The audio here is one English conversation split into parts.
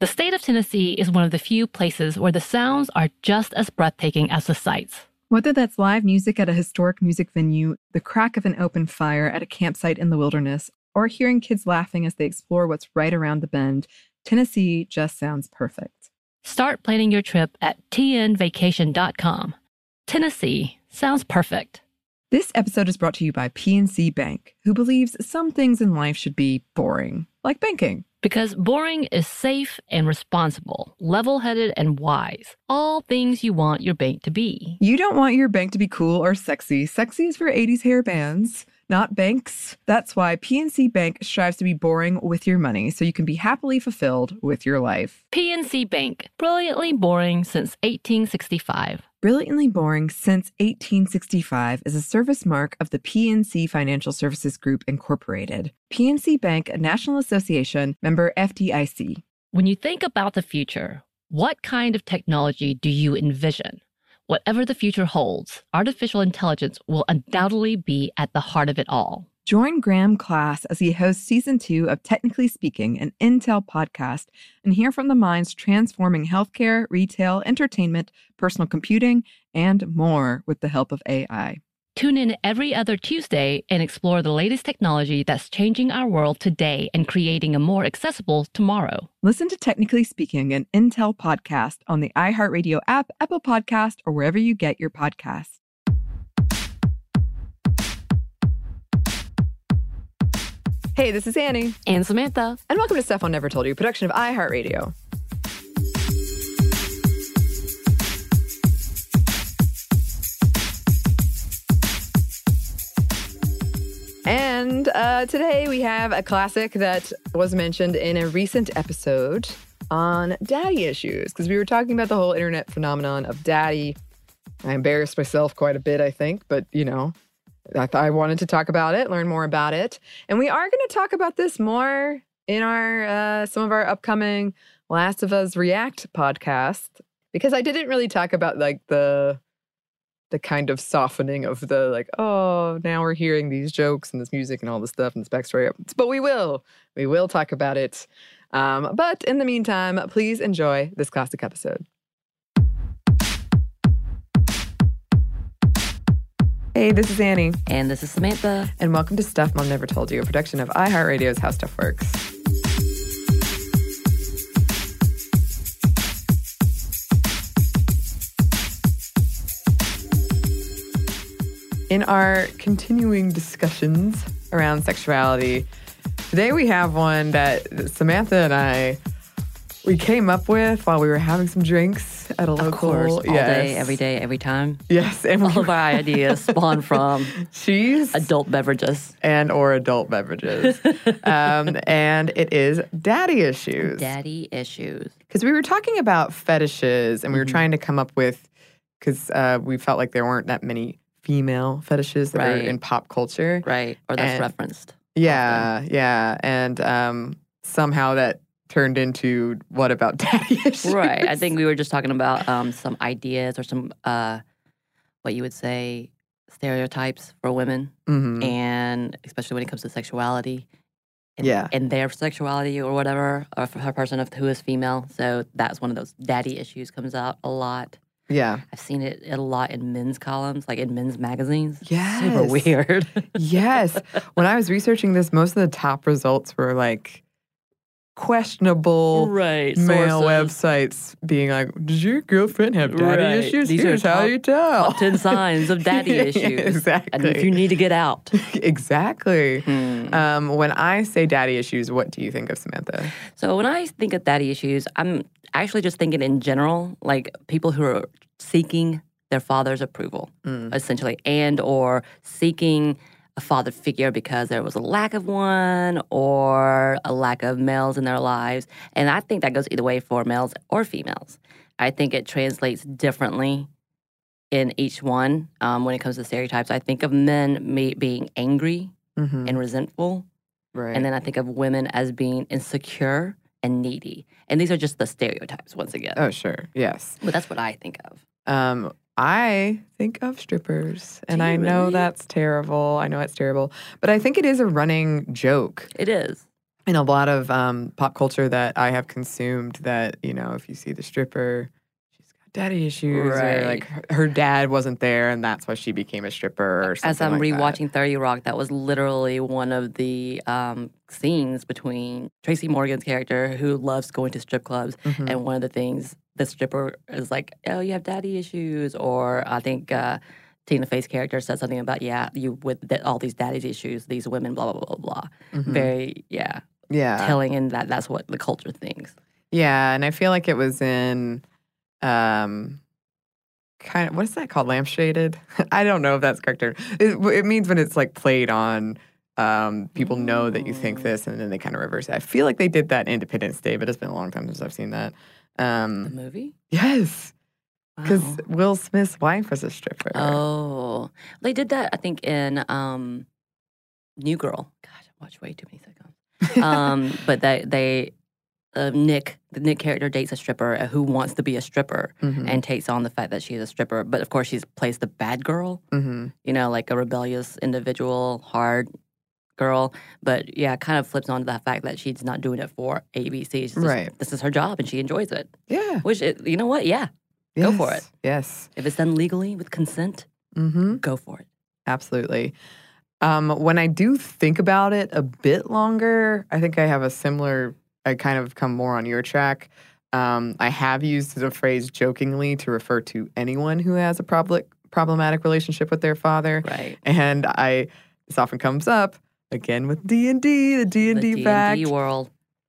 The state of Tennessee is one of the few places where the sounds are just as breathtaking as the sights. Whether that's live music at a historic music venue, the crack of an open fire at a campsite in the wilderness, or hearing kids laughing as they explore what's right around the bend, Tennessee just sounds perfect. Start planning your trip at tnvacation.com. Tennessee sounds perfect. This episode is brought to you by PNC Bank, who believes some things in life should be boring, like banking. Because boring is safe and responsible, level-headed and wise. All things you want your bank to be. You don't want your bank to be cool or sexy. Sexy is for 80s hair bands, not banks. That's why PNC Bank strives to be boring with your money so you can be happily fulfilled with your life. PNC Bank, brilliantly boring since 1865. Brilliantly Boring Since 1865 is a service mark of the PNC Financial Services Group, Incorporated. PNC Bank, a National Association, member FDIC. When you think about the future, what kind of technology do you envision? Whatever the future holds, artificial intelligence will undoubtedly be at the heart of it all. Join Graham Class as he hosts Season 2 of Technically Speaking, an Intel podcast, and hear from the minds transforming healthcare, retail, entertainment, personal computing, and more with the help of AI. Tune in every other Tuesday and explore the latest technology that's changing our world today and creating a more accessible tomorrow. Listen to Technically Speaking, an Intel podcast on the iHeartRadio app, Apple Podcast, or wherever you get your podcasts. Hey, this is Annie. And Samantha. And welcome to Stuff Mom Never Told You, production of iHeartRadio. And today we have a classic that was mentioned in a recent episode on daddy issues, because we were talking about the whole internet phenomenon of daddy. I embarrassed myself quite a bit, I think, but, you know, I wanted to talk about it, learn more about it. And we are going to talk about this more in our some of our upcoming Last of Us React podcast, because I didn't really talk about like the kind of softening of the like, oh, now we're hearing these jokes and this music and all this stuff and this backstory. But we will talk about it. But in the meantime, please enjoy this classic episode. Hey, this is Annie. And this is Samantha. And welcome to Stuff Mom Never Told You, a production of iHeartRadio's How Stuff Works. In our continuing discussions around sexuality, today we have one that Samantha and we came up with while we were having some drinks at a local. Of course, all day, every time. Yes. And all of our ideas spawn from cheese, adult beverages. Or adult beverages. And it is daddy issues. Daddy issues. Because we were talking about fetishes and we were trying to come up with, because we felt like there weren't that many female fetishes that are in pop culture. Right. Or that's referenced. Yeah. Often. Yeah. And somehow that turned into what about daddy issues? Right. I think we were just talking about some ideas or some, what you would say, stereotypes for women. Mm-hmm. And especially when it comes to sexuality. And their sexuality or whatever, or for her person who is female. So that's one of those daddy issues comes out a lot. Yeah. I've seen it a lot in men's columns, like in men's magazines. Yes. Super weird. Yes. When I was researching this, most of the top results were like questionable male websites being like, does your girlfriend have daddy issues? Here's how you tell. Top 10 signs of daddy issues. Exactly. And if you need to get out. Exactly. When I say daddy issues, what do you think of, Samantha? So when I think of daddy issues, I'm actually just thinking in general, like people who are seeking their father's approval, essentially, and or seeking a father figure because there was a lack of one or a lack of males in their lives. And I think that goes either way for males or females. I think it translates differently in each one when it comes to stereotypes. I think of men being angry and resentful. Right. And then I think of women as being insecure and needy. And these are just the stereotypes once again. Oh, sure. Yes. But that's what I think of. I think of strippers, and I know really? that's terrible. I know it's terrible, but I think it is a running joke. It is. in a lot of pop culture that I have consumed that, if you see the stripper, she's got daddy issues or like her dad wasn't there and that's why she became a stripper or something As I'm like rewatching 30 Rock, that was literally one of the scenes between Tracy Morgan's character who loves going to strip clubs and one of the things the stripper is like, oh, you have daddy issues, or I think Tina Fey's character said something about, you with all these daddy issues, these women, blah, blah, blah, blah. Very, telling, and that's what the culture thinks. Yeah, and I feel like it was in kind of, what is that called? Lampshaded? I don't know if that's correct. It means when it's like played on, people know that you think this, and then they kind of reverse it. I feel like they did that Independence Day, but it's been a long time since I've seen that. The movie? Yes. Because Will Smith's wife was a stripper. Oh. They did that, I think, in New Girl. Gosh, I watched way too many sitcoms. But the Nick character dates a stripper who wants to be a stripper and takes on the fact that she's a stripper. But of course, she plays the bad girl, like a rebellious individual, hard girl. But yeah, it kind of flips onto the fact that she's not doing it for ABC. She's just, this is her job and she enjoys it. Yeah. Which, you know what? Yeah. Yes. Go for it. Yes. If it's done legally with consent, go for it. Absolutely. When I do think about it a bit longer, I think I have a similar, I kind of come more on your track. I have used the phrase jokingly to refer to anyone who has a problematic relationship with their father. Right. And this often comes up, again with D&D, the D&D fact. D&D world.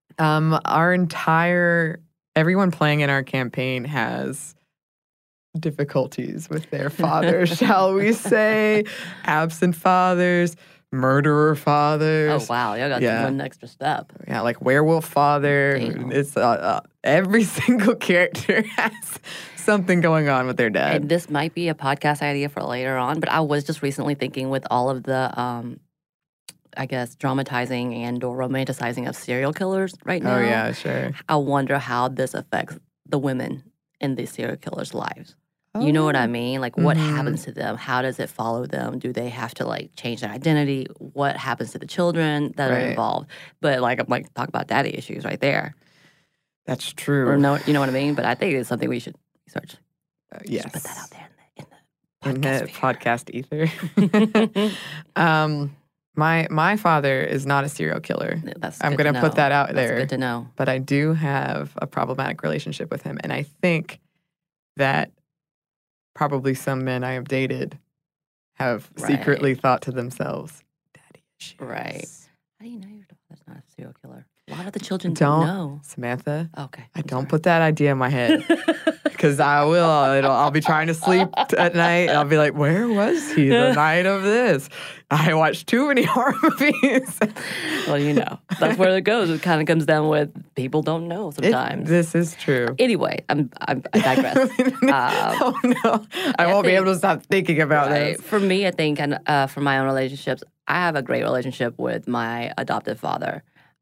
Everyone playing in our campaign has difficulties with their fathers, shall we say. Absent fathers, murderer fathers. Oh, wow. You got one extra step. Yeah, like werewolf father. Damn. It's every single character has something going on with their dad. And this might be a podcast idea for later on, but I was just recently thinking with all of the, I guess, dramatizing and or romanticizing of serial killers right now. Oh, yeah, sure. I wonder how this affects the women in these serial killers' lives. You know what I mean? Like, what happens to them? How does it follow them? Do they have to, like, change their identity? What happens to the children that are involved? But, like, I'm like, talk about daddy issues right there. That's true. Or no, you know what I mean? But I think it's something we should research. Yes. Put that out there in the podcast ether. My father is not a serial killer. I'm going to put that out there. That's good to know. But I do have a problematic relationship with him. And I think that probably some men I have dated have secretly thought to themselves, daddy issues. Right. How do you know your father's not a serial killer? A lot of the children don't know. Samantha. Okay. I don't put that idea in my head. Because I will. I'll be trying to sleep at night, and I'll be like, where was he the night of this? I watched too many horror movies. Well, that's where it goes. It kind of comes down with people don't know sometimes. This is true. Anyway, I digress. Oh, no. I won't be able to stop thinking about this. For me, I think, and for my own relationships, I have a great relationship with my adoptive father.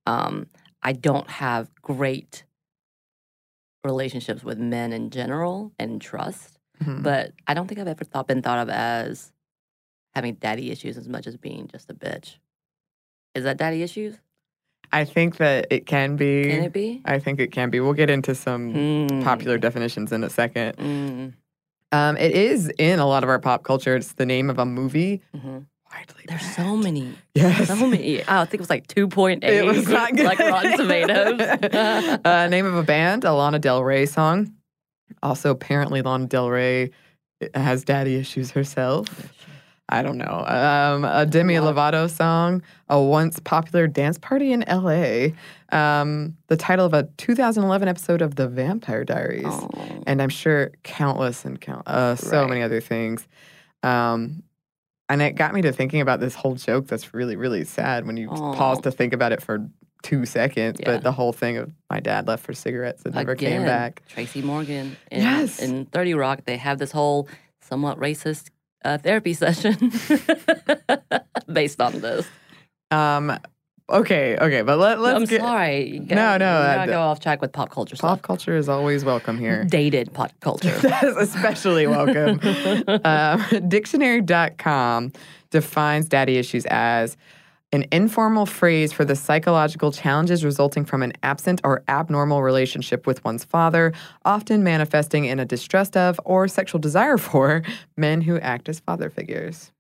I don't have great relationships with men in general and trust, but I don't think I've ever been thought of as having daddy issues as much as being just a bitch. Is that daddy issues? I think that it can be. Can it be? I think it can be. We'll get into some popular definitions in a second. It is in a lot of our pop culture. It's the name of a movie. Widely There's banned. so many. Yes. So many. I think it was like 2.8. It was not good. Like Rotten Tomatoes. Name of a band, a Lana Del Rey song. Also, apparently Lana Del Rey has daddy issues herself. I don't know. A Demi Lovato song, a once popular dance party in L.A., the title of a 2011 episode of The Vampire Diaries, and I'm sure countless and so many other things. And it got me to thinking about this whole joke that's really, really sad when you pause to think about it for 2 seconds. Yeah. But the whole thing of my dad left for cigarettes and never came back. Tracy Morgan. In 30 Rock, they have this whole somewhat racist therapy session based on this. Okay, but let's I'm sorry. You gotta go off track with pop culture stuff. Pop culture is always welcome here. Dated pop culture. That is especially welcome. Dictionary.com defines daddy issues as an informal phrase for the psychological challenges resulting from an absent or abnormal relationship with one's father, often manifesting in a distrust of or sexual desire for men who act as father figures.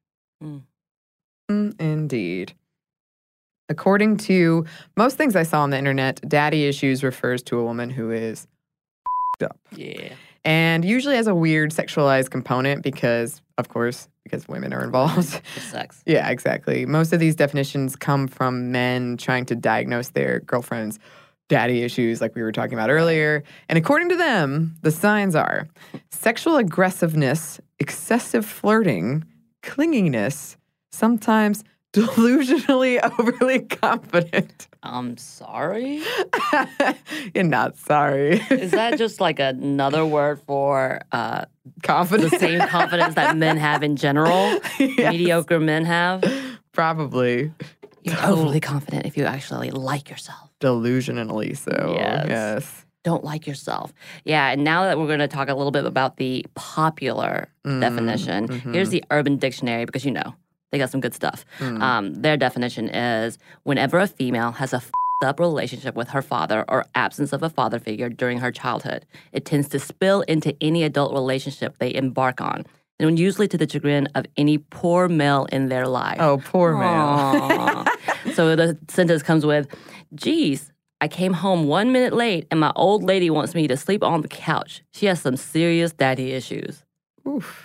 Indeed. According to most things I saw on the internet, daddy issues refers to a woman who is up. Yeah. And usually has a weird sexualized component because women are involved. It sucks. Yeah, exactly. Most of these definitions come from men trying to diagnose their girlfriend's daddy issues, like we were talking about earlier. And according to them, the signs are sexual aggressiveness, excessive flirting, clinginess, sometimes delusionally overly confident. I'm sorry? You're not sorry. Is that just like another word for Confident? the same confidence that men have in general? Yes. Mediocre men have? Probably. You're overly confident if you actually like yourself. Delusionally so. Yes. Don't like yourself. Yeah, and now that we're going to talk a little bit about the popular definition, here's the Urban Dictionary because, they got some good stuff. Their definition is whenever a female has a up relationship with her father or absence of a father figure during her childhood, it tends to spill into any adult relationship they embark on, and usually to the chagrin of any poor male in their life. Oh, poor male. So the sentence comes with, geez, I came home 1 minute late and my old lady wants me to sleep on the couch. She has some serious daddy issues. Oof.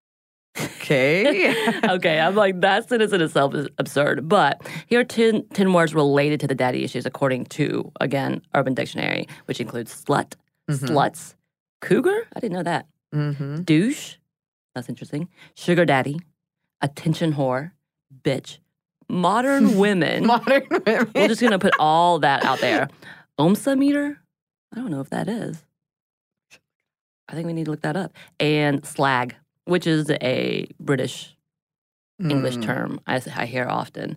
Okay. Okay, I'm like, that sentence in itself is absurd. But here are 10 words related to the daddy issues according to, again, Urban Dictionary, which includes slut, sluts, cougar, I didn't know that, douche, that's interesting, sugar daddy, attention whore, bitch, modern women. Modern women. We're just going to put all that out there. OMSA meter? I don't know if that is. I think we need to look that up. And slag, which is a British English term I hear often.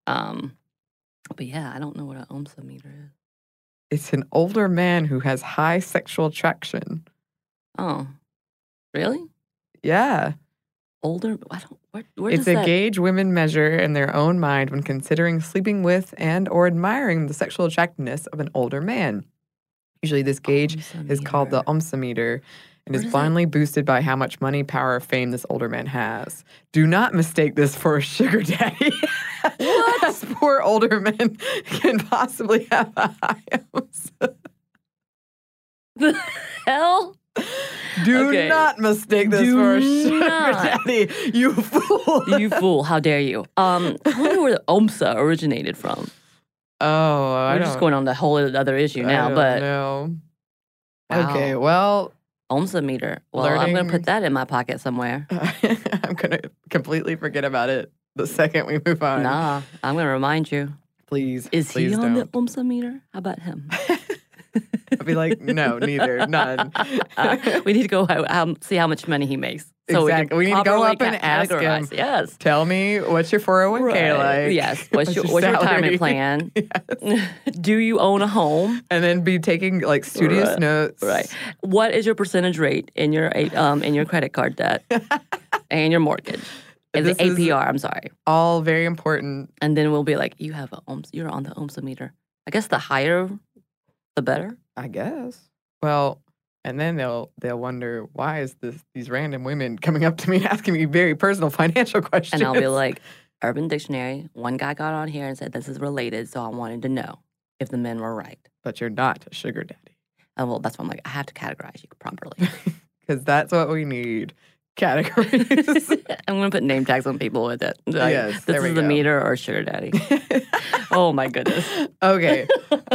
But yeah, I don't know what an OMSA meter is. It's an older man who has high sexual attraction. Oh, really? Yeah. Older? I don't. Where It's does a that? gauge women measure in their own mind when considering sleeping with and or admiring the sexual attractiveness of an older man. Usually this gauge is called the OMSA meter and is blindly boosted by how much money, power, or fame this older man has. Do not mistake this for a sugar daddy. What? As poor older men can possibly have a high OMSA. The hell? Do not mistake this for a sugar daddy, you fool. You fool. How dare you? I wonder where the OMSA originated from. Oh, We're just going on the whole other issue now, but no. Wow. Okay, well, OMSA meter. Well, I'm going to put that in my pocket somewhere. I'm going to completely forget about it the second we move on. Nah, I'm going to remind you. Please, Is please he on the don't. OMSA meter? How about him? I'd be like, no, neither, none. We need to go see how much money he makes. Exactly. We need to go properly up and ask him. categorize. Yes. Tell me, what's your 401k like? Yes. What's your retirement plan? Yes. Do you own a home? And then be taking like studious notes. Right. What is your percentage rate in your credit card debt and your mortgage? And the APR, I'm sorry. All very important. And then we'll be like, you're on the OMSA meter. I guess the higher, the better. I guess. Well, and then they'll wonder, why is these random women coming up to me asking me very personal financial questions? And I'll be like, Urban Dictionary, one guy got on here and said this is related, so I wanted to know if the men were right. But you're not a sugar daddy. Well, that's why I'm like, I have to categorize you properly. Because that's what we need. Categories. I'm going to put name tags on people with it. Like, Yes, this is the meter or sugar daddy. Oh, my goodness. Okay.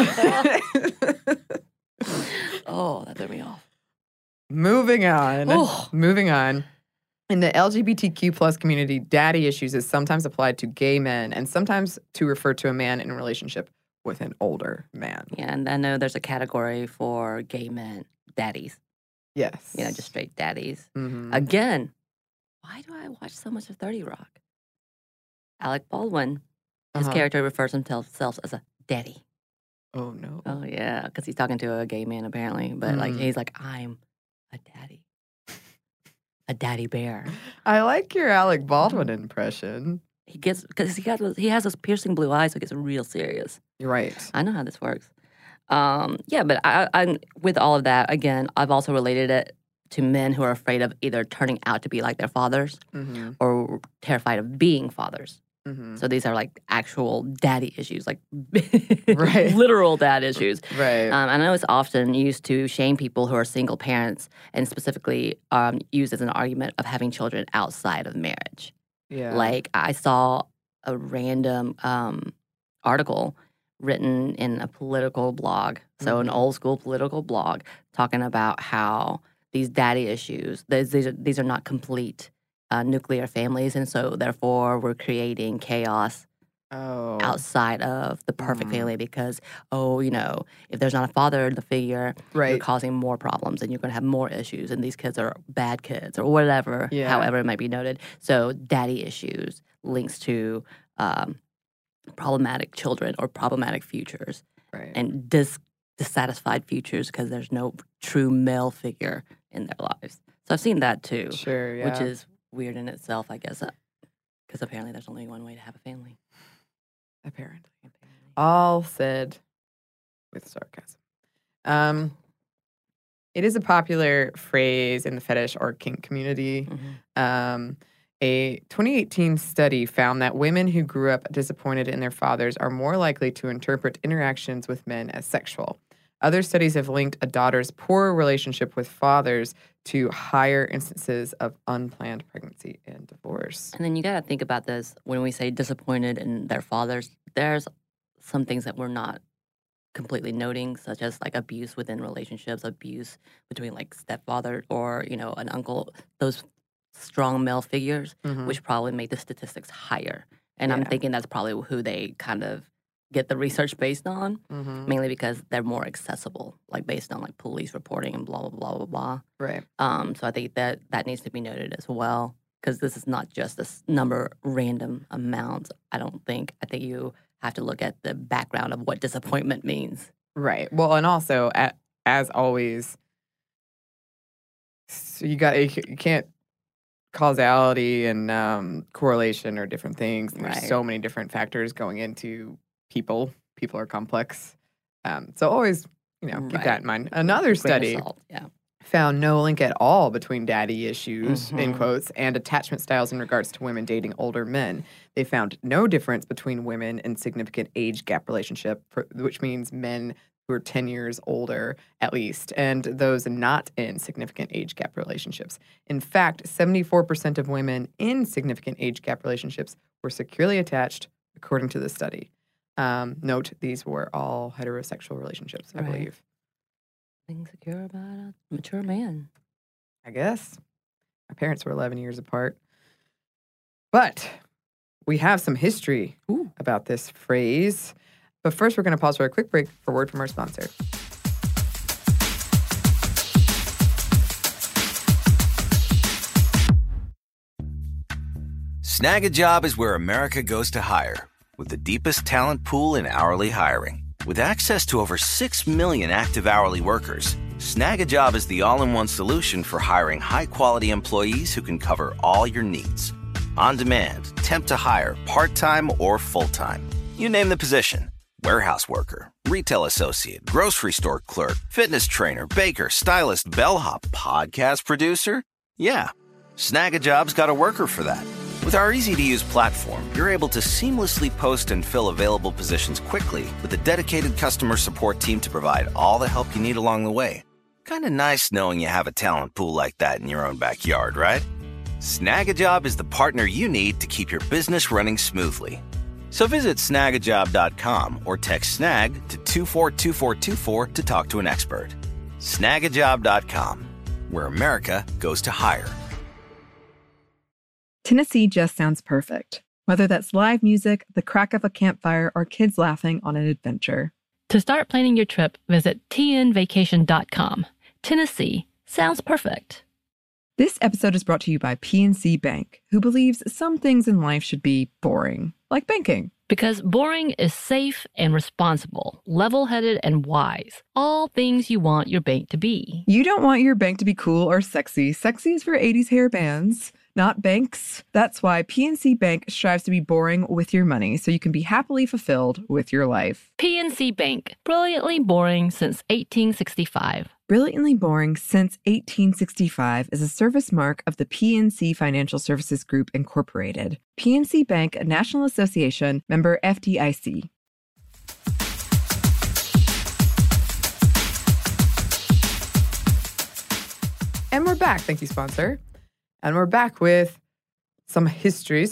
Oh, that threw me off. Moving on. Oh. Moving on. In the LGBTQ plus community, daddy issues is sometimes applied to gay men and sometimes to refer to a man in a relationship with an older man. Yeah, and I know there's a category for gay men, daddies. Yes. Just straight daddies. Mm-hmm. Again, why do I watch so much of 30 Rock? Alec Baldwin, his character refers himself as a daddy. Oh, no. Oh, yeah, because he's talking to a gay man, apparently. But, he's like, I'm a daddy. A daddy bear. I like your Alec Baldwin impression. because he has those piercing blue eyes, so it gets real serious. You're right. I know how this works. Yeah, but I with all of that, again, I've also related it to men who are afraid of either turning out to be like their fathers or terrified of being fathers. So these are like actual daddy issues, like literal dad issues. Right. I know it's often used to shame people who are single parents and specifically used as an argument of having children outside of marriage. Yeah. Like I saw a random article written in a political blog, so an old school political blog, talking about how these daddy issues, these are not complete nuclear families, and so therefore we're creating chaos outside of the perfect family because, if there's not a father in the figure, you're causing more problems and you're going to have more issues, and these kids are bad kids or whatever, however it might be noted. So daddy issues links to problematic children or problematic futures and dissatisfied futures because there's no true male figure in their lives. So I've seen that too, which is weird in itself, I guess, because apparently there's only one way to have a family. Apparently. All said with sarcasm. It is a popular phrase in the fetish or kink community. A 2018 study found that women who grew up disappointed in their fathers are more likely to interpret interactions with men as sexual. Other studies have linked a daughter's poor relationship with fathers to higher instances of unplanned pregnancy and divorce. And then you got to think about this when we say disappointed in their fathers. There's some things that we're not completely noting, such as like abuse within relationships, abuse between like stepfather or, an uncle, those strong male figures, which probably make the statistics higher. And I'm thinking that's probably who they kind of get the research based on, mainly because they're more accessible, like based on like police reporting and blah, blah, blah, blah, blah. Right. So I think that needs to be noted as well, because this is not just this random amount, I don't think. I think you have to look at the background of what disappointment means. Right. Well, and also, as always, you can't causality and correlation are different things. And there's so many different factors going into people. People are complex. So always, keep that in mind. Another study found no link at all between daddy issues, in quotes, and attachment styles in regards to women dating older men. They found no difference between women in significant age gap relationship, which means men who are 10 years older, at least, and those not in significant age gap relationships. In fact, 74% of women in significant age gap relationships were securely attached, according to the study. Note, these were all heterosexual relationships, I believe. Being secure about a mature man. I guess. My parents were 11 years apart. But we have some history about this phrase. But first, we're going to pause for a quick break for a word from our sponsor. Snag-a-Job is where America goes to hire, with the deepest talent pool in hourly hiring. With access to over 6 million active hourly workers, Snag-a-Job is the all-in-one solution for hiring high-quality employees who can cover all your needs. On demand, temp to hire, part-time or full-time. You name the position. Warehouse worker, retail associate, grocery store clerk, fitness trainer, baker, stylist, bellhop, podcast producer. Yeah, Snag-a-Job's got a worker for that. With our easy-to-use platform, you're able to seamlessly post and fill available positions quickly with a dedicated customer support team to provide all the help you need along the way. Kind of nice knowing you have a talent pool like that in your own backyard, right? Snag-a-Job is the partner you need to keep your business running smoothly. So visit snagajob.com or text snag to 242424 to talk to an expert. Snagajob.com, where America goes to hire. Tennessee just sounds perfect, whether that's live music, the crack of a campfire, or kids laughing on an adventure. To start planning your trip, visit tnvacation.com. Tennessee sounds perfect. This episode is brought to you by PNC Bank, who believes some things in life should be boring, like banking. Because boring is safe and responsible, level-headed and wise. All things you want your bank to be. You don't want your bank to be cool or sexy. Sexy is for 80s hair bands. not banks. That's why PNC Bank strives to be boring with your money so you can be happily fulfilled with your life. PNC Bank, brilliantly boring since 1865. Brilliantly Boring Since 1865 is a service mark of the PNC Financial Services Group, Incorporated. PNC Bank, a National Association, member FDIC. And we're back. Thank you, sponsor. And we're back with some history.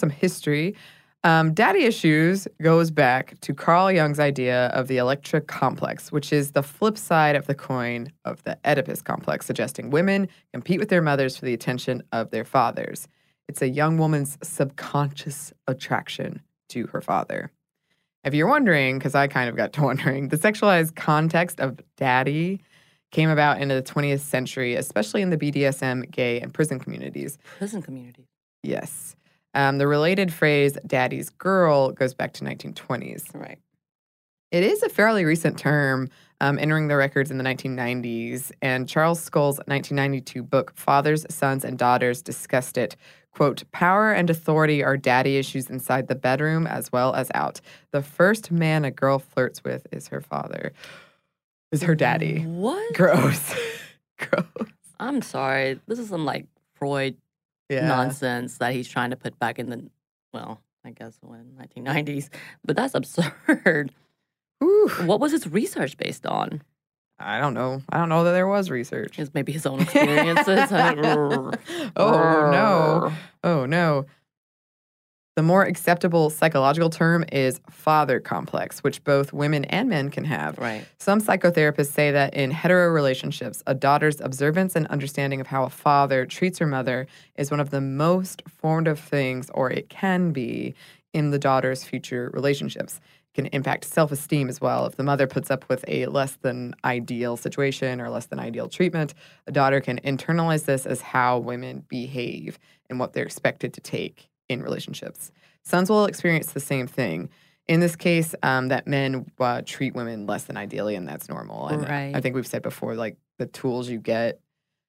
Daddy issues goes back to Carl Jung's idea of the Electra complex, which is the flip side of the coin of the Oedipus complex, suggesting women compete with their mothers for the attention of their fathers. It's a young woman's subconscious attraction to her father. If you're wondering, because I kind of got to wondering, the sexualized context of daddy came about in the 20th century, especially in the BDSM, gay, and prison communities. Prison communities. Yes. The related phrase, daddy's girl, goes back to 1920s. Right. It is a fairly recent term, entering the records in the 1990s, and Charles Scull's 1992 book, Fathers, Sons, and Daughters, discussed it. Quote, power and authority are daddy issues inside the bedroom as well as out. The first man a girl flirts with is her father. Is her daddy. What? Gross. Gross. I'm sorry. This is some like Freud Yeah. nonsense that he's trying to put back in the, well, I guess when 1990s. But that's absurd. Ooh. What was his research based on? I don't know. I don't know that there was research. Is maybe his own experiences? Oh, no. Oh, no. The more acceptable psychological term is father complex, which both women and men can have. Right. Some psychotherapists say that in hetero relationships, a daughter's observance and understanding of how a father treats her mother is one of the most formative things, or it can be, in the daughter's future relationships. It can impact self-esteem as well. If the mother puts up with a less than ideal situation or less than ideal treatment, a daughter can internalize this as how women behave and what they're expected to take in relationships. Sons will experience the same thing. In this case, that men treat women less than ideally, and that's normal. And Right. I think we've said before, like, the tools you get,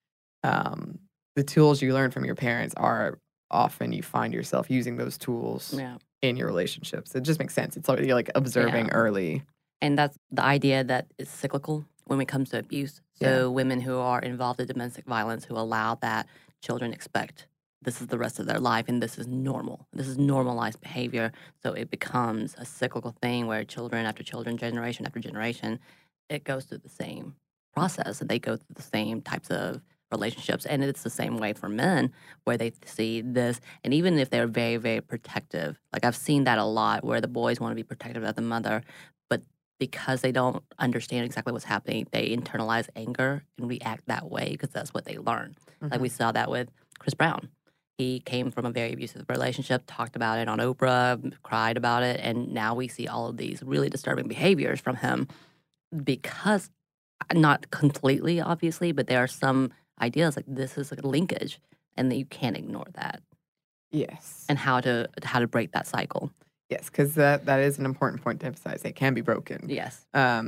the tools you learn from your parents are often you find yourself using those tools Yeah. in your relationships. It just makes sense. It's like you're like observing Yeah. early. And that's the idea that it's cyclical when it comes to abuse. So women who are involved in domestic violence who allow that, children expect this is the rest of their life and this is normal. This is normalized behavior. So it becomes a cyclical thing where children after children, generation after generation, it goes through the same process and they go through the same types of relationships. And it's the same way for men where they see this. And even if they're very, very protective, like I've seen that a lot where the boys want to be protective of the mother, but because they don't understand exactly what's happening, they internalize anger and react that way because that's what they learn. Like we saw that with Chris Brown. He came from a very abusive relationship, talked about it on Oprah, cried about it, and now we see all of these really disturbing behaviors from him because, not completely, obviously, but there are some ideas like this is a linkage and that you can't ignore that. Yes. And how to break that cycle. Yes, because that is an important point to emphasize. It can be broken. Yes.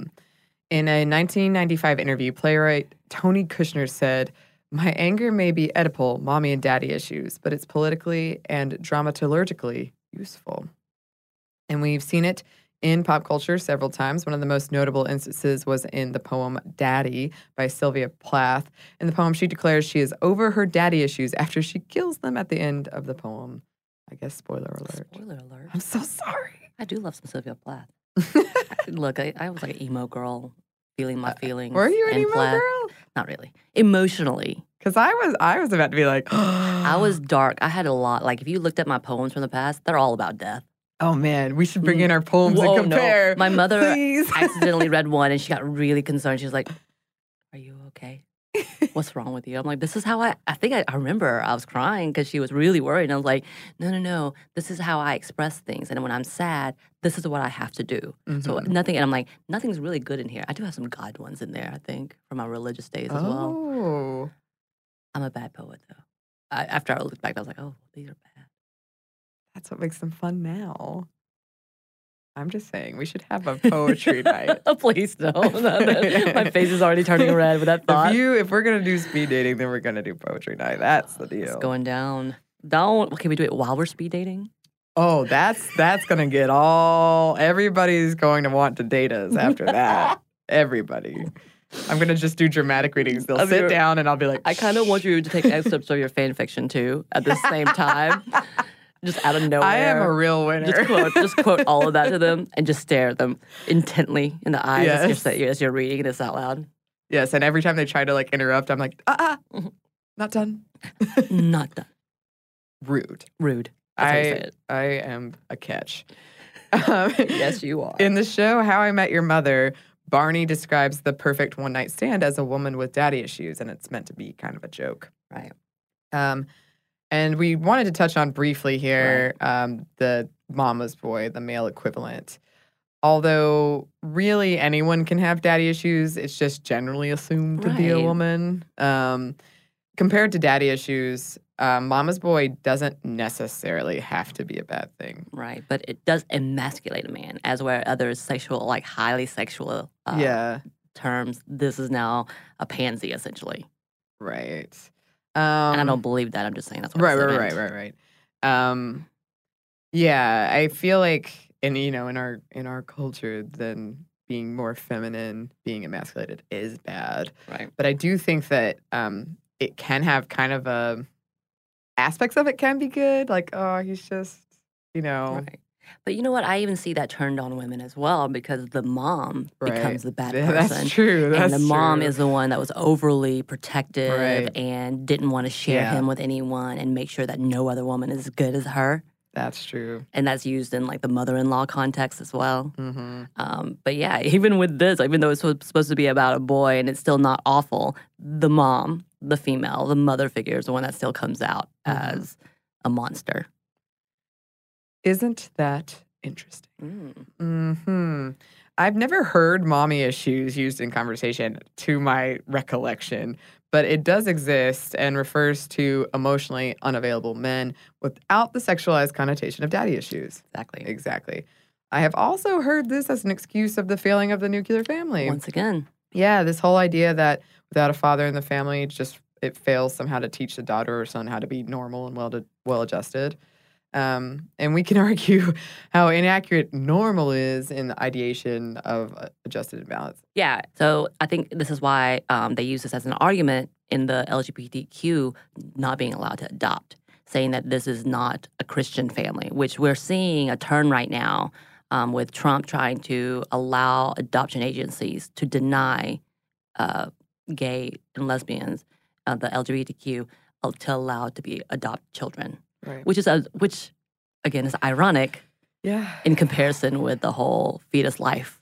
In a 1995 interview, playwright Tony Kushner said, "My anger may be Oedipal, mommy and daddy issues, but it's politically and dramaturgically useful." And we've seen it in pop culture several times. One of the most notable instances was in the poem Daddy by Sylvia Plath. In the poem, she declares she is over her daddy issues after she kills them at the end of the poem. I guess spoiler alert. Spoiler alert. I'm so sorry. I do love some Sylvia Plath. Look, I was like an emo girl, feeling my feelings. Were you an in emo Plath. girl? Not really. Emotionally. Because I was about to be like, I was dark. I had a lot. Like, if you looked at my poems from the past, they're all about death. oh man, we should bring in our poems Whoa, and compare. No. My mother please. accidentally read one and she got really concerned. She was like, "Are you okay? What's wrong with you?" I'm like, "This is how I think I remember I was crying because she was really worried." And I was like, no. This is how I express things. And when I'm sad, this is what I have to do. So nothing, and I'm like, nothing's really good in here. I do have some God ones in there, I think, from my religious days as well. Oh. I'm a bad poet, though. After I looked back, I was like, oh, these are bad. That's what makes them fun now. I'm just saying, we should have a poetry night. Please don't. My face is already turning red with that thought. If we're going to do speed dating, then we're going to do poetry night. That's the deal. It's going down. Can we do it while we're speed dating? Oh, that's gonna get everybody's going to want to date us after that. Everybody. I'm gonna just do dramatic readings. They'll sit down and I'll be like, I kind of want you to take excerpts of your fan fiction too at the same time. Just out of nowhere. I am a real winner. Just quote all of that to them and just stare at them intently in the eyes as you're reading this out loud. Yes, and every time they try to like interrupt, I'm like, not done. Not done. Rude. That's how you say it. I am a catch. Yes, you are. In the show How I Met Your Mother, Barney describes the perfect one-night stand as a woman with daddy issues, and it's meant to be kind of a joke. Right. And we wanted to touch on briefly here the mama's boy, the male equivalent. Although really anyone can have daddy issues, it's just generally assumed to be a woman. Compared to daddy issues, mama's boy doesn't necessarily have to be a bad thing. Right, but it does emasculate a man, as where other sexual, like highly sexual terms, this is now a pansy, essentially. Right. And I don't believe that. I'm just saying that's what Right. Yeah, I feel like, in our culture, then being more feminine, being emasculated is bad. Right. But I do think that it can have kind of aspects of it can be good. Like, oh, he's just, Right. But you know what? I even see that turned on women as well because the mom becomes the bad person. That's true. And the mom is the one that was overly protective and didn't want to share him with anyone and make sure that no other woman is as good as her. That's true. And that's used in like the mother-in-law context as well. Mm-hmm. But yeah, even with this, even though it's supposed to be about a boy and it's still not awful, the mom, the female, the mother figure is the one that still comes out as a monster. Isn't that interesting? Mm-hmm. I've never heard mommy issues used in conversation to my recollection, but it does exist and refers to emotionally unavailable men without the sexualized connotation of daddy issues. Exactly. I have also heard this as an excuse of the failing of the nuclear family. Once again. Yeah, this whole idea that without a father in the family, it fails somehow to teach the daughter or son how to be normal and well-adjusted. And we can argue how inaccurate normal is in the ideation of adjusted imbalance. Yeah. So I think this is why they use this as an argument in the LGBTQ not being allowed to adopt, saying that this is not a Christian family, which we're seeing a turn right now with Trump trying to allow adoption agencies to deny gay and lesbians, the LGBTQ, to allow to be adopt children. Right. Which again is ironic, in comparison with the whole fetus life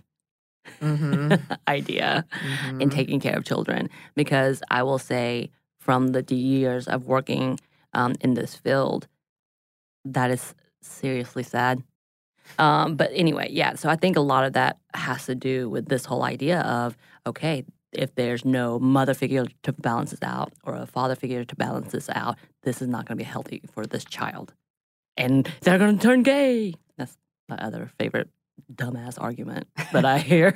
idea in taking care of children. Because I will say, from the years of working in this field, that is seriously sad. But anyway, yeah. So I think a lot of that has to do with this whole idea of if there's no mother figure to balance this out or a father figure to balance this out, this is not going to be healthy for this child. And they're going to turn gay. That's my other favorite dumbass argument that I hear.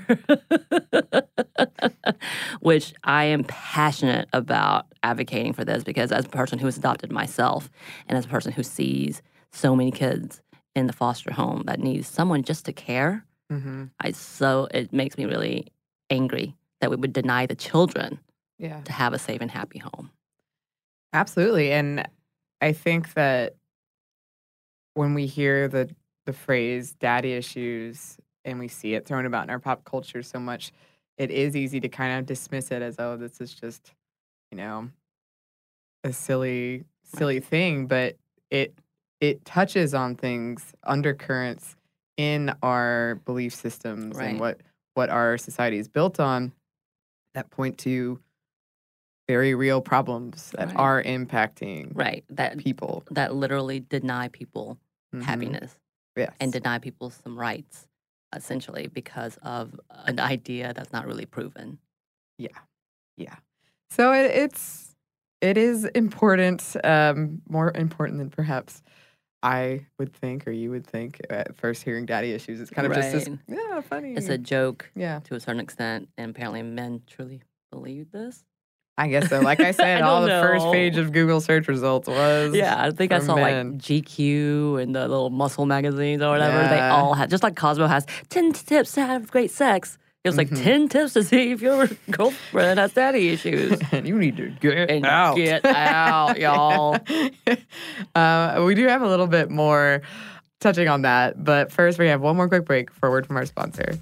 Which I am passionate about advocating for this because as a person who has adopted myself and as a person who sees so many kids in the foster home that needs someone just to care, it makes me really angry that we would deny the children to have a safe and happy home. Absolutely. And I think that when we hear the phrase daddy issues and we see it thrown about in our pop culture so much, it is easy to kind of dismiss it as, oh, this is just, a silly thing. But it touches on things, undercurrents in our belief systems and what our society is built on that point to very real problems that are impacting people. That literally deny people happiness and deny people some rights, essentially, because of an idea that's not really proven. Yeah. So it is important, more important than perhaps I would think or you would think at first hearing daddy issues. It's kind of just this, funny. It's a joke to a certain extent, and apparently men truly believe this. I guess so. Like I said, I all don't the first know. page of Google search results was Yeah, I think I for saw men. like GQ and the little muscle magazines or whatever. They Yeah. all had, just like Cosmo has 10 tips to have great sex. It was like Mm-hmm. 10 tips to see if your girlfriend has daddy issues. And you need to get And out. get out, y'all. We do have a little bit more touching on that, but first we have one more quick break for a word from our sponsor.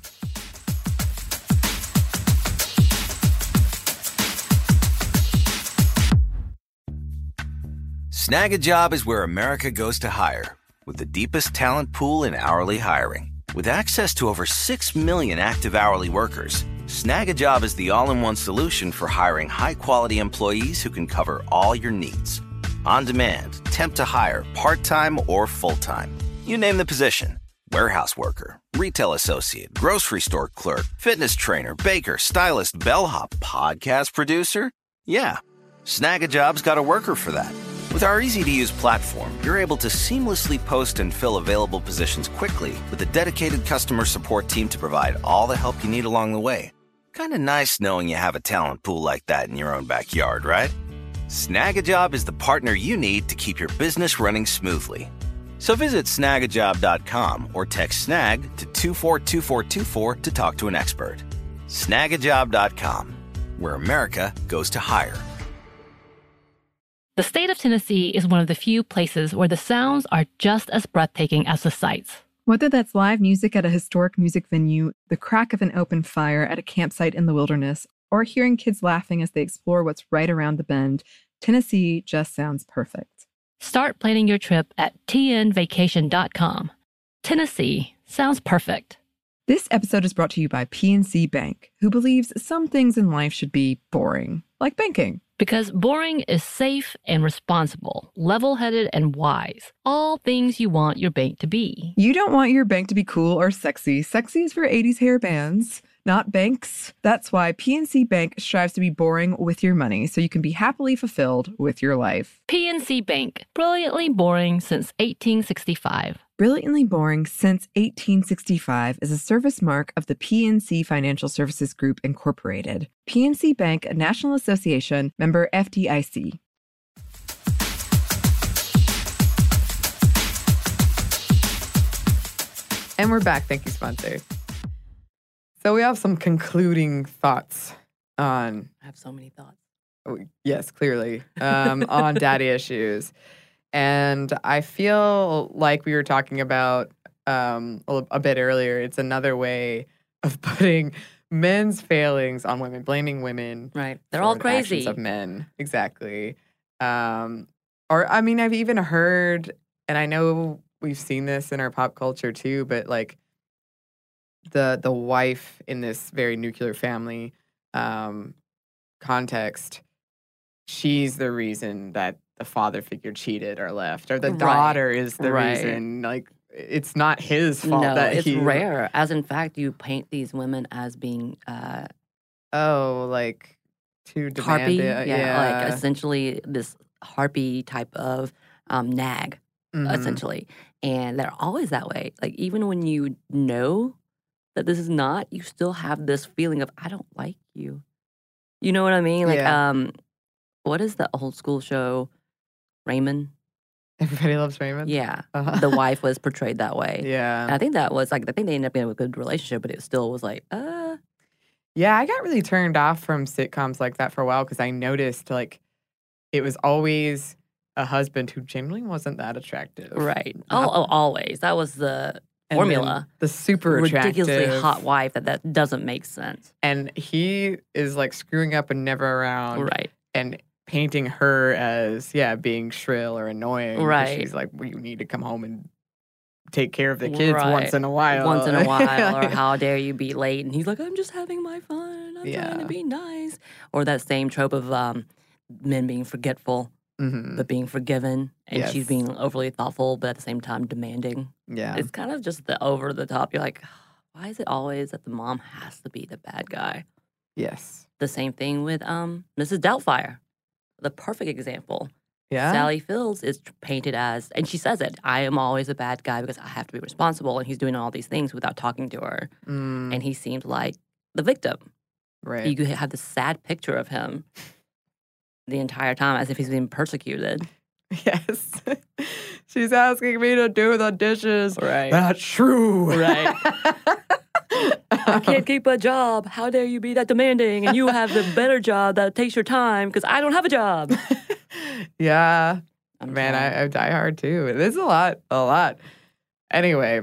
Snag a Job is where America goes to hire, with the deepest talent pool in hourly hiring. With access to over 6 million active hourly workers, Snag a Job is the all-in-one solution for hiring high-quality employees who can cover all your needs. On demand, temp to hire, part-time or full-time. You name the position. Warehouse worker, retail associate, grocery store clerk, fitness trainer, baker, stylist, bellhop, podcast producer. Yeah, Snag a Job's got a worker for that. With our easy-to-use platform, you're able to seamlessly post and fill available positions quickly with a dedicated customer support team to provide all the help you need along the way. Kind of nice knowing you have a talent pool like that in your own backyard, right? Snag a Job is the partner you need to keep your business running smoothly. So visit snagajob.com or text snag to 242424 to talk to an expert. Snagajob.com, where America goes to hire. The state of Tennessee is one of the few places where the sounds are just as breathtaking as the sights. Whether that's live music at a historic music venue, the crack of an open fire at a campsite in the wilderness, or hearing kids laughing as they explore what's right around the bend, Tennessee just sounds perfect. Start planning your trip at tnvacation.com. Tennessee sounds perfect. This episode is brought to you by PNC Bank, who believes some things in life should be boring, like banking. Because boring is safe and responsible, level-headed and wise. All things you want your bank to be. You don't want your bank to be cool or sexy. Sexy is for 80s hair bands, not banks. That's why PNC Bank strives to be boring with your money so you can be happily fulfilled with your life. PNC Bank, brilliantly boring since 1865. Brilliantly Boring Since 1865 is a service mark of the PNC Financial Services Group, Incorporated. PNC Bank, a National Association, member FDIC. And we're back. Thank you, sponsor. So we have some concluding thoughts on, I have so many thoughts. yes, clearly, on daddy issues. And I feel like we were talking about a bit earlier, it's another way of putting men's failings on women, blaming women. Right. They're for all the actions crazy. of men. Exactly. Or, I mean, I've even heard, and I know we've seen this in our pop culture too, but like the wife in this very nuclear family context, she's the reason that the father figure cheated or left, or the Right. daughter is the Right. reason. Like, it's not his fault No, that it's he. rare. As in fact, you paint these women as being Oh, like too harpy. demanding. Yeah, like essentially this harpy type of nag, Mhm. essentially. And they're always that way. Like, even when you know that this is not, you still have this feeling of, I don't like you. You know what I mean? Like, Yeah. what is the old school show? Raymond? Everybody loves Raymond. Yeah. Uh-huh. The wife was portrayed that way. Yeah. And I think that was like, I think they ended up in a good relationship, but it still was like, Yeah, I got really turned off from sitcoms like that for a while because I noticed like it was always a husband who generally wasn't that attractive. right. Oh, always. That was the And formula. then the super Ridiculously attractive hot wife that doesn't make sense. And he is like screwing up and never around. Right. And painting her as, being shrill or annoying. 'cause Right. She's like, well, you need to come home and take care of the kids Right. once in a while. Once in a while, or how dare you be late? And he's like, I'm just having my fun. I'm trying Yeah. to be nice. Or that same trope of men being forgetful, Mhm. but being forgiven. And Yes. she's being overly thoughtful, but at the same time demanding. Yeah. It's kind of just the over the top. You're like, why is it always that the mom has to be the bad guy? Yes. The same thing with Mrs. Doubtfire, the perfect example. Yeah. Sally Fields is painted as, and she says it, I am always a bad guy because I have to be responsible. And he's doing all these things without talking to her. Mm, And he seemed like the victim. right. You could have this sad picture of him the entire time as if he's being persecuted. Yes. She's asking me to do the dishes. Right. That's true. Right. I can't keep a job. How dare you be that demanding? And you have the better job that takes your time because I don't have a job. Yeah. I'm Man, trying. I die hard too. It is a lot. Anyway.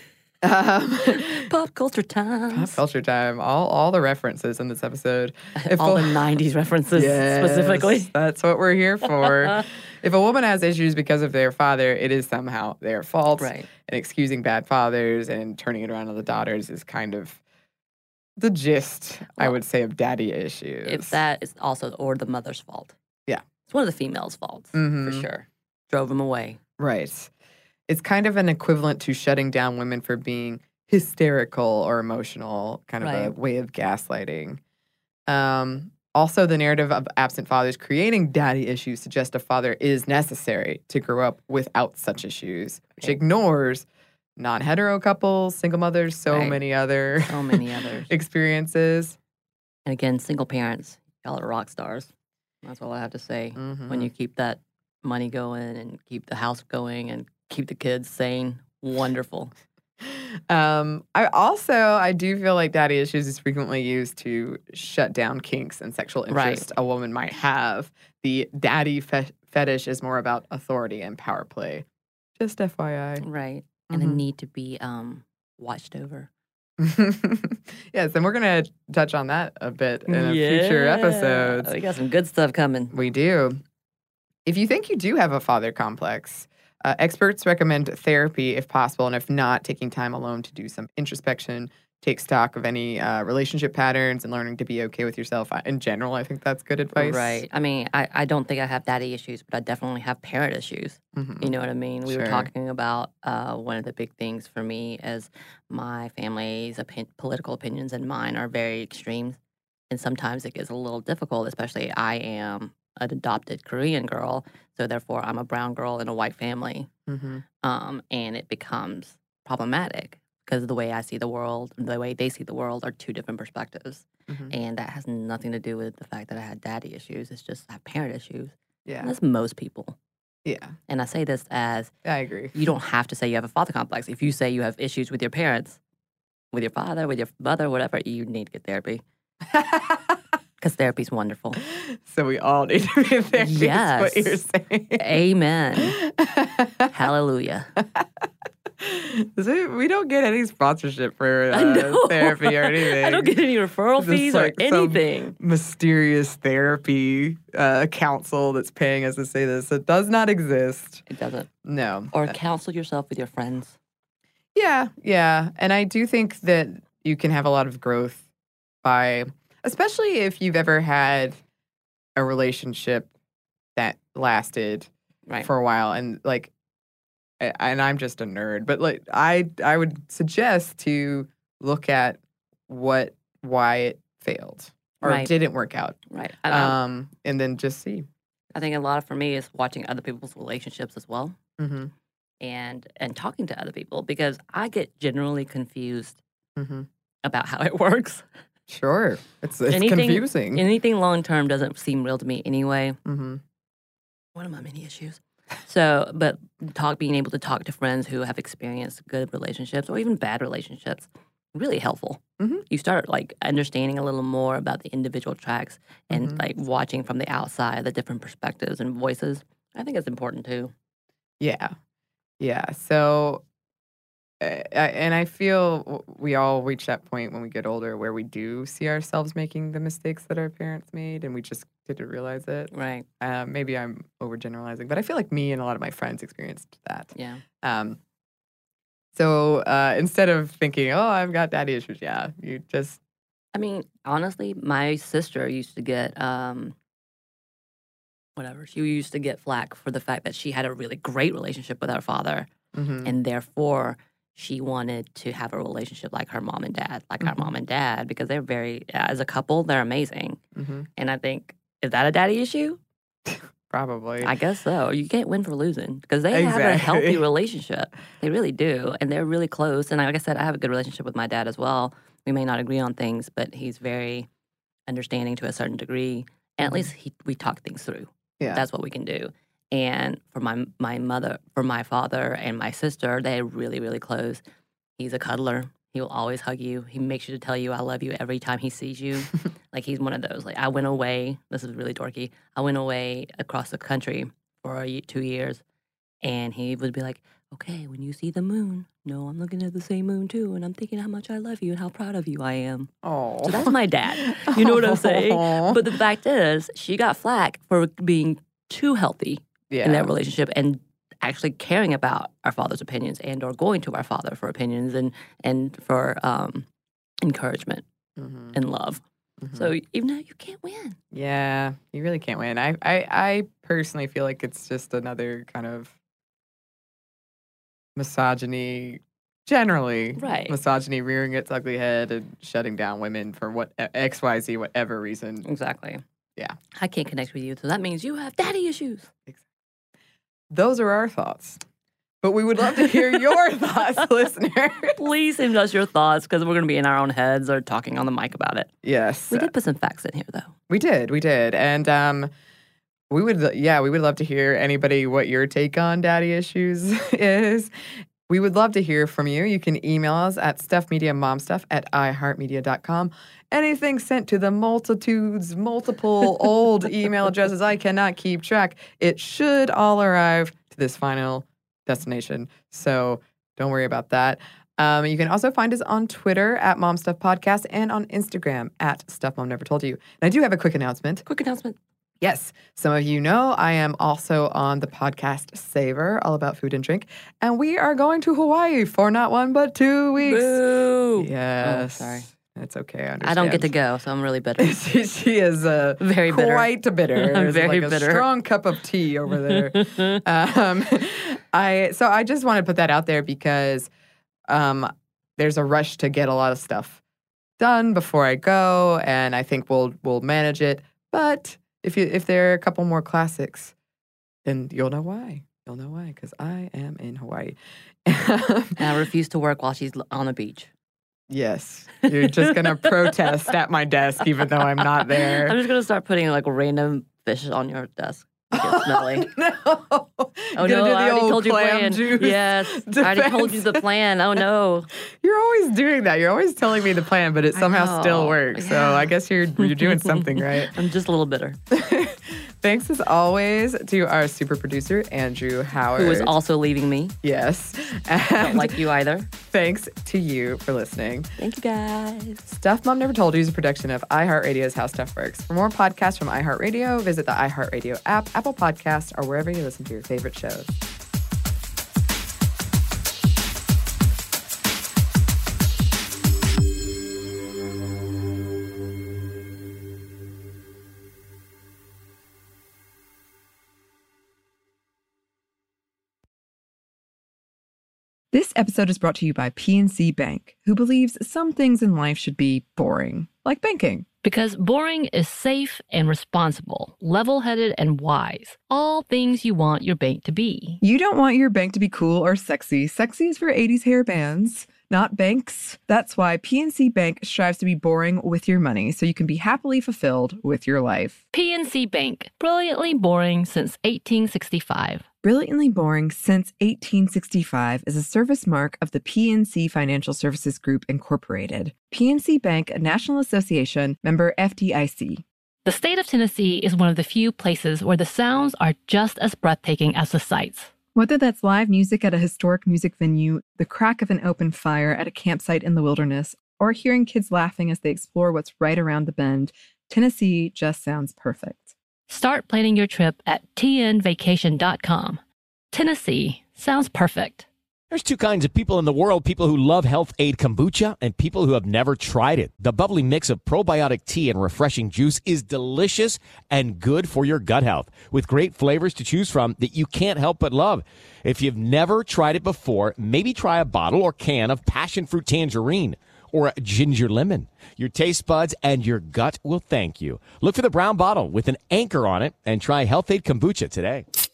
Pop culture Pop times. culture time. All the references in this episode. All the 90s references specifically. That's what we're here for. If a woman has issues because of their father, it is somehow their fault. Right. And excusing bad fathers and turning it around on the daughters is kind of the gist, I Well, would say, of daddy issues. If that is also, or the mother's fault. Yeah. It's one of the females' faults, for Mhm. sure. Drove them away. Right. It's kind of an equivalent to shutting down women for being hysterical or emotional, kind of a Right. way of gaslighting. Also, the narrative of absent fathers creating daddy issues suggests a father is necessary to grow up without such issues, which Right. ignores non-hetero couples, single mothers, so Right. many other So many others. experiences. And again, single parents, y'all are rock stars. That's all I have to say. When you keep that money going and keep the house going and keep the kids sane, wonderful. I do feel like daddy issues is frequently used to shut down kinks and sexual Right. interest a woman might have. The daddy fetish is more about authority and power play. Just FYI. Right. And the Mhm. need to be watched over. Yes, and we're going to touch on that a bit in a future episodes. We got some good stuff coming. We do. If you think you do have a father complex, experts recommend therapy if possible, and if not, taking time alone to do some introspection, take stock of any relationship patterns, and learning to be okay with yourself. In general, I think that's good advice. Right. I mean, I don't think I have daddy issues, but I definitely have parent issues. Mhm. You know what I mean? We were Sure. talking about one of the big things for me is my family's political opinions and mine are very extreme. And sometimes it gets a little difficult, especially I am an adopted Korean girl. So therefore, I'm a brown girl in a white family. Mhm. And it becomes problematic because the way I see the world and the way they see the world are two different perspectives. Mhm. And that has nothing to do with the fact that I had daddy issues. It's just I have parent issues. Yeah. And that's most people. Yeah. And I say this as I agree. you don't have to say you have a father complex. If you say you have issues with your parents, with your father, with your mother, whatever, you need to get therapy because therapy's wonderful. So we all need to be in therapy. Is what Yes. you're saying. Amen. Hallelujah. We don't get any sponsorship for I know. therapy or anything. I don't get any referral This is fees or like some anything. mysterious therapy council that's paying us to say this. It does not exist. It doesn't. No. Or counsel yourself with your friends. Yeah. And I do think that you can have a lot of growth by, especially if you've ever had a relationship that lasted Right. for a while. And like, and I'm just a nerd, but like, I would suggest to look at why it failed or Right. didn't work out. Right. And then just see. I think a lot for me is watching other people's relationships as well. Mm-hmm. And talking to other people because I get generally confused Mm-hmm. about how it works. Sure. It's Anything- confusing. Anything long term doesn't seem real to me anyway. Mm-hmm. One of my many issues. So, but being able to talk to friends who have experienced good relationships or even bad relationships, really helpful. Mhm. You start like understanding a little more about the individual tracks and Mhm. like watching from the outside the different perspectives and voices. I think it's important too. Yeah. So, and I feel we all reach that point when we get older where we do see ourselves making the mistakes that our parents made and we just didn't realize it. Right. Maybe I'm overgeneralizing, but I feel like me and a lot of my friends experienced that. Yeah. So instead of thinking, oh, I've got daddy issues, yeah, you just, I mean, honestly, my sister used to get she used to get flack for the fact that she had a really great relationship with her father, mhm. and therefore she wanted to have a relationship like her mom and dad, like our mom and dad, because they're very, as a couple, they're amazing. Mhm. And I think, is that a daddy issue? Probably. I guess so. You can't win for losing because they have a healthy Exactly. relationship. They really do. And they're really close. And like I said, I have a good relationship with my dad as well. We may not agree on things, but he's very understanding to a certain degree. And at least we talk things through. Yeah. That's what we can do. And for my father and my sister, they're really, really close. He's a cuddler. He will always hug you. He makes sure to tell you I love you every time he sees you. Like, he's one of those. Like, I went away. This is really dorky. I went away across the country for 2 years. And he would be like, okay, when you see the moon, no, I'm looking at the same moon too. And I'm thinking how much I love you and how proud of you I am. Oh. So that's my dad. You know what I'm saying? But the fact is, she got flack for being too healthy in that relationship and actually caring about our father's opinions and or going to our father for opinions and for encouragement and love. So even though you can't win. Yeah, you really can't win. I personally feel like it's just another kind of misogyny, generally. Right. Misogyny rearing its ugly head and shutting down women for what XYZ, whatever reason. Exactly. Yeah. I can't connect with you, so that means you have daddy issues. Those are our thoughts. But we would love to hear your thoughts, listener. Please send us your thoughts because we're going to be in our own heads or talking on the mic about it. Yes. We did put some facts in here, though. We did. And we would love to hear anybody what your take on daddy issues is. We would love to hear from you. You can email us at stuffmediamomstuff@iheartmedia.com. Anything sent to the multiple old email addresses I cannot keep track. It should all arrive to this final destination. So don't worry about that. You can also find us on Twitter at MomStuffPodcast and on Instagram at StuffMomNeverToldYou. And I do have a quick announcement. Yes. Some of you know I am also on the podcast Savor, all about food and drink. And we are going to Hawaii for not 1 but 2 weeks. Boo! Yes. Oh, sorry. It's okay. I understand. I don't get to go, so I'm really bitter. she is very bitter. Quite bitter. I'm very like bitter. A strong cup of tea over there. I just want to put that out there because there's a rush to get a lot of stuff done before I go, and I think we'll manage it. But if there are a couple more classics, then you'll know why. You'll know why, because I am in Hawaii. And I refuse to work while she's on the beach. Yes. You're just going to protest at my desk even though I'm not there. I'm just going to start putting like random fish on your desk. Get smelly. No. Oh no, I already told you plan. Yes, I already told you the plan. Oh no. You're always doing that. You're always telling me the plan, but it somehow still works. Yeah. So I guess you're doing something right. I'm just a little bitter. Thanks as always to our super producer, Andrew Howard. Who is also leaving me. Yes. Don't like you either. Thanks to you for listening. Thank you guys. Stuff Mom Never Told You is a production of iHeartRadio's How Stuff Works. For more podcasts from iHeartRadio, visit the iHeartRadio app, Apple Podcasts, or wherever you listen to your favorite shows. This episode is brought to you by PNC Bank, who believes some things in life should be boring, like banking. Because boring is safe and responsible, level-headed and wise. All things you want your bank to be. You don't want your bank to be cool or sexy. Sexy is for 80s hair bands, not banks. That's why PNC Bank strives to be boring with your money so you can be happily fulfilled with your life. PNC Bank, brilliantly boring since 1865. Brilliantly Boring Since 1865 is a service mark of the PNC Financial Services Group, Incorporated. PNC Bank, a National Association, member FDIC. The state of Tennessee is one of the few places where the sounds are just as breathtaking as the sights. Whether that's live music at a historic music venue, the crack of an open fire at a campsite in the wilderness, or hearing kids laughing as they explore what's right around the bend, Tennessee just sounds perfect. Start planning your trip at tnvacation.com. Tennessee sounds perfect. There's two kinds of people in the world, people who love Health Aid Kombucha and people who have never tried it. The bubbly mix of probiotic tea and refreshing juice is delicious and good for your gut health, with great flavors to choose from that you can't help but love. If you've never tried it before, maybe try a bottle or can of passion fruit tangerine or ginger lemon. Your taste buds and your gut will thank you. Look for the brown bottle with an anchor on it and try Health Aid Kombucha today.